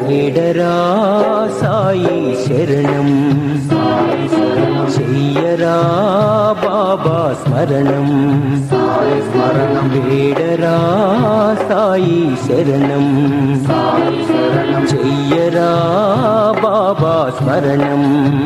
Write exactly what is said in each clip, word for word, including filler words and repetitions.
వేడరా సాయి శరణం, చెయ్యరా బాబా స్మరణం, వేడరా సాయి శరణం, చెయ్యరా బాబా స్మరణం.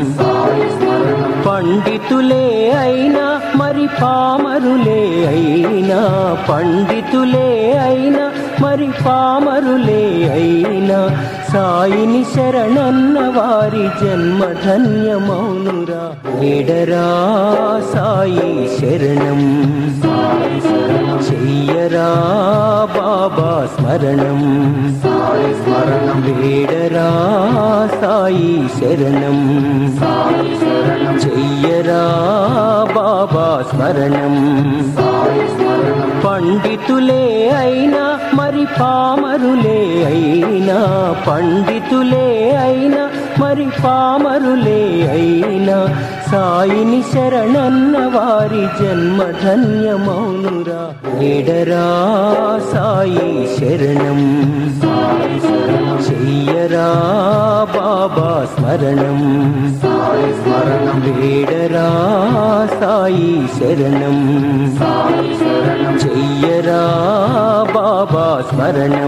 పండితులే అయినా మరి పామరులే అయినా, పండితులే అయినా మరి పామరులే అయినా, సాయిని శరణన్న వారి జన్మ ధన్యమౌనురా. వేడరా సాయి శరణం, చెయ్యరా బాబా స్మరణం, వేడరా సాయి శరణం, చెయ్యరా బాబా స్మరణం. పండితులే అయినా మరి పామరులే అయినా, పండితులే అయినా మరి పామరులే అయినా, సాయిని శరణన్న వారి జన్మ ధన్యమౌనురా. వేడరా సాయి శరణం, చెయ్యరా బాబా స్మరణం, వేడరా సాయి శరణం, చెయ్యరా బాబా స్మరణం.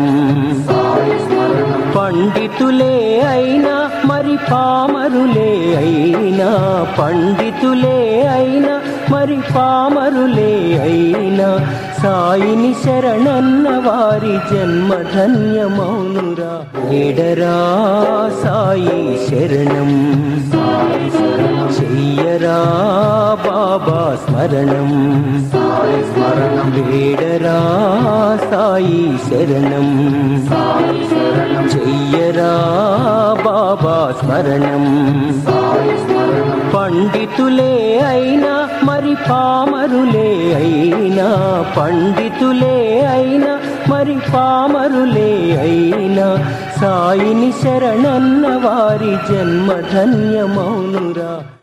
పండితులే అయినా మరి పామరులే అయినా, పండితులే అయినా మరి పామరులే అయినా, సాయిని శరణన్న వారి జన్మ ధన్యమౌనురా. వేడరా సాయి శరణం, చెయ్యరా బాబా స్మరణం, వేడరా సాయి శరణం, చెయ్యరా బాబా స్మరణం. పండితులే అయినా మరి పామరులే అయినా, పండితులే అయినా మరి పామరులే అయినా, సాయిని శరణన్న వారి జన్మ ధన్యమౌనురా.